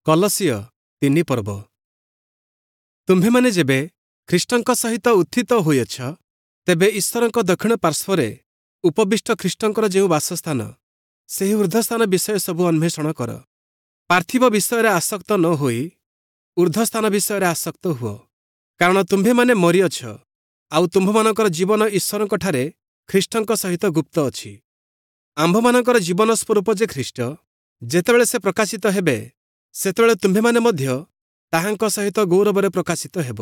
କଲସିୟ 3 ପର୍ବ। ତୁମ୍ଭେମାନେ ଯେବେ ଖ୍ରୀଷ୍ଟଙ୍କ ସହିତ ଉତ୍ଥିତ ହୋଇଅଛ, ତେବେ ଈଶ୍ୱରଙ୍କ ଦକ୍ଷିଣ ପାର୍ଶ୍ୱରେ ଉପବିଷ୍ଟ ଖ୍ରୀଷ୍ଟଙ୍କର ଯେଉଁ ବାସସ୍ଥାନ, ସେହି ଊର୍ଦ୍ଧ୍ୱସ୍ଥାନ ବିଷୟ ସବୁ ଅନ୍ୱେଷଣ କର। ପାର୍ଥିବ ବିଷୟରେ ଆସକ୍ତ ନ ହୋଇ ଊର୍ଦ୍ଧ୍ୱସ୍ଥାନ ବିଷୟରେ ଆସକ୍ତ ହୁଅ। କାରଣ ତୁମ୍ଭେମାନେ ମରିଅଛ, ଆଉ ତୁମ୍ଭମାନଙ୍କର ଜୀବନ ଈଶ୍ୱରଙ୍କଠାରେ ଖ୍ରୀଷ୍ଟଙ୍କ ସହିତ ଗୁପ୍ତ ଅଛି। ଆମ୍ଭମାନଙ୍କର ଜୀବନ ସ୍ୱରୂପ ଯେ ଖ୍ରୀଷ୍ଟ, ଯେତେବେଳେ ସେ ପ୍ରକାଶିତ ହେବେ, ସେତେବେଳେ ତୁମ୍ଭେମାନେ ମଧ୍ୟ ତାହାଙ୍କ ସହିତ ଗୌରବରେ ପ୍ରକାଶିତ ହେବ।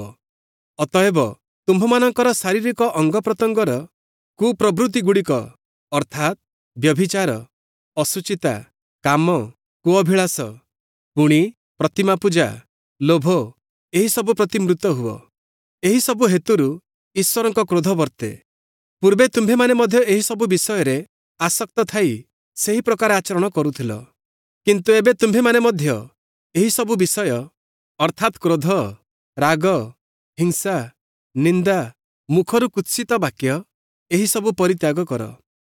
ଅତଏବ ତୁମ୍ଭମାନଙ୍କର ଶାରୀରିକ ଅଙ୍ଗପ୍ରତ୍ୟଙ୍ଗର କୁପ୍ରବୃତ୍ତିଗୁଡ଼ିକ ଅର୍ଥାତ୍ ବ୍ୟଭିଚାର, ଅଶୁଚିତା, କାମ, କୁଅଭିଳାଷ, ପୁଣି ପ୍ରତିମା ପୂଜା, ଲୋଭ ଏହିସବୁ ପ୍ରତି ମୃତ ହୁଅ। ଏହିସବୁ ହେତୁରୁ ଈଶ୍ୱରଙ୍କ କ୍ରୋଧ ବର୍ତ୍ତେ। ପୂର୍ବେ ତୁମ୍ଭେମାନେ ମଧ୍ୟ ଏହିସବୁ ବିଷୟରେ ଆସକ୍ତ ଥାଇ ସେହି ପ୍ରକାର ଆଚରଣ କରୁଥିଲ। କିନ୍ତୁ ଏବେ ତୁମ୍ଭେମାନେ ମଧ୍ୟ ଏହିସବୁ ବିଷୟ ଅର୍ଥାତ୍ କ୍ରୋଧ, ରାଗ, ହିଂସା, ନିନ୍ଦା, ମୁଖରୁ କୁତ୍ସିତ ବାକ୍ୟ ଏହିସବୁ ପରିତ୍ୟାଗ କର।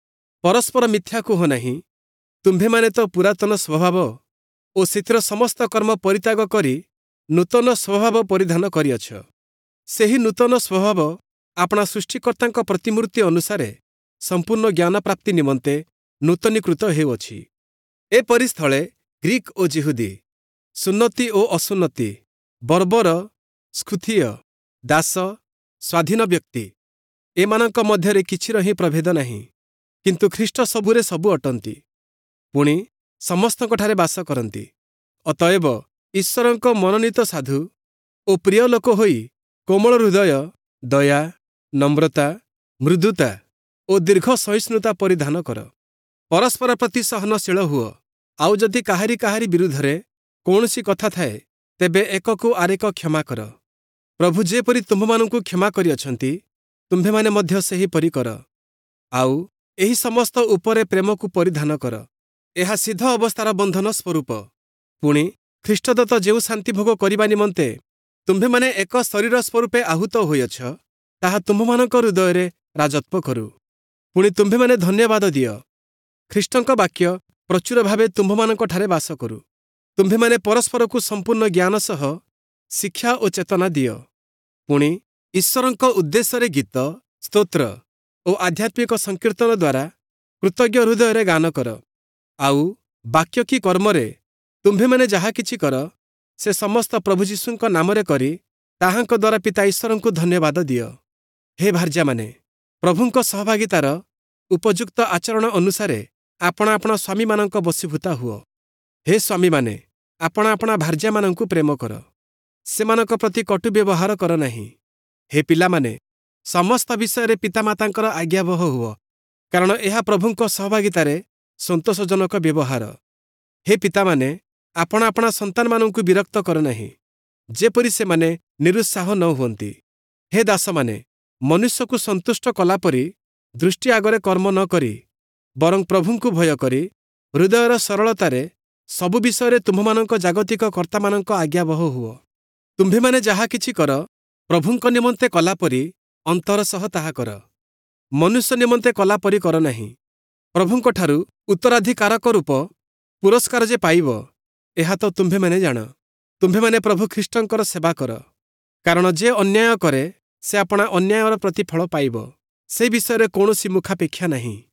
ପରସ୍ପର ମିଥ୍ୟା କୁହ ନାହିଁ। ତୁମ୍ଭେମାନେ ତ ପୁରାତନ ସ୍ୱଭାବ ଓ ସେଥିର ସମସ୍ତ କର୍ମ ପରିତ୍ୟାଗ କରି ନୂତନ ସ୍ୱଭାବ ପରିଧାନ କରିଅଛ। ସେହି ନୂତନ ସ୍ୱଭାବ ଆପଣା ସୃଷ୍ଟିକର୍ତ୍ତାଙ୍କ ପ୍ରତିମୂର୍ତ୍ତି ଅନୁସାରେ ସମ୍ପୂର୍ଣ୍ଣ ଜ୍ଞାନ ପ୍ରାପ୍ତି ନିମନ୍ତେ ନୂତନୀକୃତ ହେଉଅଛି। ଏପରି ସ୍ଥଳେ ଗ୍ରୀକ୍ ଓ ଯିହୁଦୀ, ସୁନ୍ନତି ଓ ଅସୁନ୍ନତି, ବର୍ବର, ସ୍କୁଥୀୟ, ଦାସ, ସ୍ୱାଧୀନ ବ୍ୟକ୍ତି ଏମାନଙ୍କ ମଧ୍ୟରେ କିଛିର ହିଁ ପ୍ରଭେଦ ନାହିଁ। କିନ୍ତୁ ଖ୍ରୀଷ୍ଟ ସବୁରେ ସବୁ ଅଟନ୍ତି, ପୁଣି ସମସ୍ତଙ୍କଠାରେ ବାସ କରନ୍ତି। ଅତଏବ ଈଶ୍ୱରଙ୍କ ମନୋନୀତ ସାଧୁ ଓ ପ୍ରିୟ ଲୋକ ହୋଇ କୋମଳ ହୃଦୟ, ଦୟା, ନମ୍ରତା, ମୃଦୁତା ଓ ଦୀର୍ଘ ସହିଷ୍ଣୁତା ପରିଧାନ କର। ପରସ୍ପର ପ୍ରତି ସହନଶୀଳ ହୁଅ। ଆଉ ଯଦି କାହାରି ବିରୁଦ୍ଧରେ କୌଣସି କଥା ଥାଏ, ତେବେ ଏକକୁ ଆରେକ କ୍ଷମା କର। ପ୍ରଭୁ ଯେପରି ତୁମ୍ଭମାନଙ୍କୁ କ୍ଷମା କରିଅଛନ୍ତି, ତୁମ୍ଭେମାନେ ମଧ୍ୟ ସେହିପରି କର। ଆଉ ଏହି ସମସ୍ତ ଉପରେ ପ୍ରେମକୁ ପରିଧାନ କର। ଏହା ସିଦ୍ଧ ଅବସ୍ଥାର ବନ୍ଧନ ସ୍ୱରୂପ। ପୁଣି ଖ୍ରୀଷ୍ଟଦତ୍ତ ଯେଉଁ ଶାନ୍ତି ଭୋଗ କରିବା ନିମନ୍ତେ ତୁମ୍ଭେମାନେ ଏକ ଶରୀର ସ୍ୱରୂପେ ଆହୁତ ହୋଇଅଛ, ତାହା ତୁମ୍ଭମାନଙ୍କ ହୃଦୟରେ ରାଜତ୍ୱ କରୁ। ପୁଣି ତୁମ୍ଭେମାନେ ଧନ୍ୟବାଦ ଦିଅ। ଖ୍ରୀଷ୍ଟଙ୍କ ବାକ୍ୟ ପ୍ରଚୁର ଭାବେ ତୁମ୍ଭମାନଙ୍କଠାରେ ବାସ କରୁ। ତୁମ୍ଭେମାନେ ପରସ୍ପରକୁ ସମ୍ପୂର୍ଣ୍ଣ ଜ୍ଞାନ ସହ ଶିକ୍ଷା ଓ ଚେତନା ଦିଅ। ପୁଣି ଈଶ୍ୱରଙ୍କ ଉଦ୍ଦେଶ୍ୟରେ ଗୀତ, ସ୍ତୋତ୍ର ଓ ଆଧ୍ୟାତ୍ମିକ ସଂକୀର୍ତ୍ତନ ଦ୍ୱାରା କୃତଜ୍ଞ ହୃଦୟରେ ଗାନ କର। ଆଉ ବାକ୍ୟ କି କର୍ମରେ ତୁମ୍ଭେମାନେ ଯାହା କିଛି କର, ସେ ସମସ୍ତ ପ୍ରଭୁ ଯୀଶୁଙ୍କ ନାମରେ କରି ତାହାଙ୍କ ଦ୍ୱାରା ପିତା ଈଶ୍ୱରଙ୍କୁ ଧନ୍ୟବାଦ ଦିଅ। ହେ ଭାର୍ଯ୍ୟାମାନେ, ପ୍ରଭୁଙ୍କ ସହଭାଗିତାର ଉପଯୁକ୍ତ ଆଚରଣ ଅନୁସାରେ ଆପଣା ଆପଣା ସ୍ୱାମୀମାନଙ୍କ ବଶୀଭୂତା ହୁଅ। ହେ ସ୍ୱାମୀମାନେ, ଆପଣା ଆପଣା ଭାର୍ଯ୍ୟାମାନଙ୍କୁ ପ୍ରେମ କର। ସେମାନଙ୍କ ପ୍ରତି କଟୁ ବ୍ୟବହାର କର ନାହିଁ। ହେ ପିଲାମାନେ, ସମସ୍ତ ବିଷୟରେ ପିତାମାତାଙ୍କର ଆଜ୍ଞାବହ ହୁଅ, କାରଣ ଏହା ପ୍ରଭୁଙ୍କ ସହଭାଗିତାରେ ସନ୍ତୋଷଜନକ ବ୍ୟବହାର। ହେ ପିତାମାନେ, ଆପଣା ଆପଣା ସନ୍ତାନମାନଙ୍କୁ ବିରକ୍ତ କର ନାହିଁ, ଯେପରି ସେମାନେ ନିରୁତ୍ସାହ ନ ହୁଅନ୍ତି। ହେ ଦାସମାନେ, ମନୁଷ୍ୟକୁ ସନ୍ତୁଷ୍ଟ କଲାପରି ଦୃଷ୍ଟି ଆଗରେ କର୍ମ ନ କରି, ବରଂ ପ୍ରଭୁଙ୍କୁ ଭୟ କରି ହୃଦୟର ସରଳତାରେ ସବୁ ବିଷୟରେ ତୁମ୍ଭମାନଙ୍କ ଜାଗତିକ କର୍ତ୍ତାମାନଙ୍କ ଆଜ୍ଞାବହ ହୁଅ। ତୁମ୍ଭେମାନେ ଯାହା କିଛି କର, ପ୍ରଭୁଙ୍କ ନିମନ୍ତେ କଲାପରି ଅନ୍ତର ସହ ତାହା କର। ମନୁଷ୍ୟ ନିମନ୍ତେ କଲାପରି କର ନାହିଁ। ପ୍ରଭୁଙ୍କଠାରୁ ଉତ୍ତରାଧିକାରକ ରୂପ ପୁରସ୍କାର ଯେ ପାଇବ, ଏହା ତ ତୁମ୍ଭେମାନେ ଜାଣ। ତୁମ୍ଭେମାନେ ପ୍ରଭୁ ଖ୍ରୀଷ୍ଟଙ୍କର ସେବା କର। କାରଣ ଯେ ଅନ୍ୟାୟ କରେ, ସେ ଆପଣା ଅନ୍ୟାୟର ପ୍ରତିଫଳ ପାଇବ। ସେ ବିଷୟରେ କୌଣସି ମୁଖାପେକ୍ଷା ନାହିଁ।